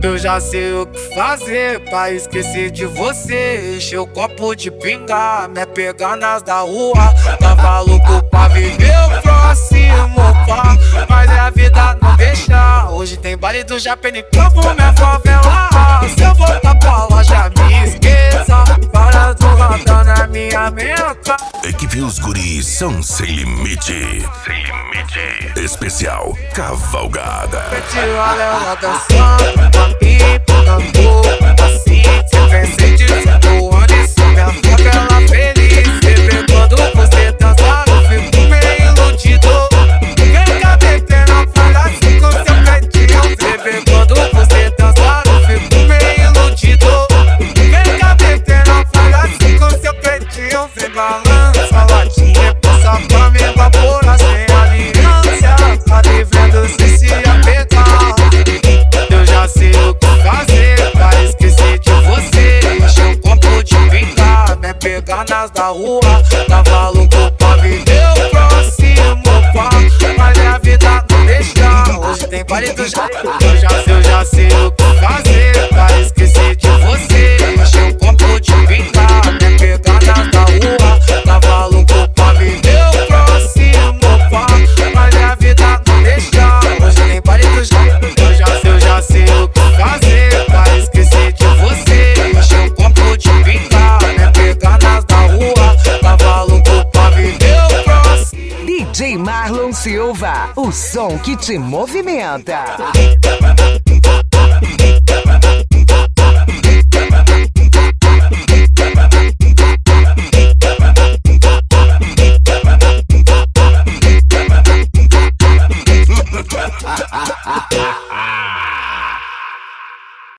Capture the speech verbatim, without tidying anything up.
Eu já sei o que fazer pra esquecer de você. Encher o copo de pinga, me pegar nas da rua. Tava louco pra viver o próximo pá, mas é a vida não deixa. Hoje tem baile do Japenicampo, minha favela. Se eu voltar pra loja, me esqueça. Para do radar na minha meta. Equipe Os Guris são sem limite. Sem limite. Especial Cavalgada. Tio Alela dançando, aqui, tambor, assim. Se vem de cinco anos, minha favela feliz. Sempre quando você dançar, eu fico meio iludido. Vem cá, pequena, fala assim com seu peitinho. Sempre quando você dançar, eu fico meio iludido. Vem cá, pequena, fala assim com seu peitinho. Vem balança, latinha, passa pra me evaporar sem aliança. Tá devendo se se apegar. Eu já sei o que fazer pra esquecer de você. Encher um copo de pinga, me pegar nas da rua. Tava louco pra viver o próximo pá, mas a vida não deixa. Hoje tem baile do Jape. Eu já sei, eu já sei o que fazer pra esquecer de você. Encher um copo de pinga, me pegar nas da rua. Tava louco pra viver o próximo pá, mas a vida não deixa. Hoje tem baile do Jape. Eu já sei, eu já sei o que fazer pra esquecer de você. Encher um copo de pinga, me pegar nas da rua. Tava louco pra viver o próximo. D J Marlon Silva, o som que te movimenta.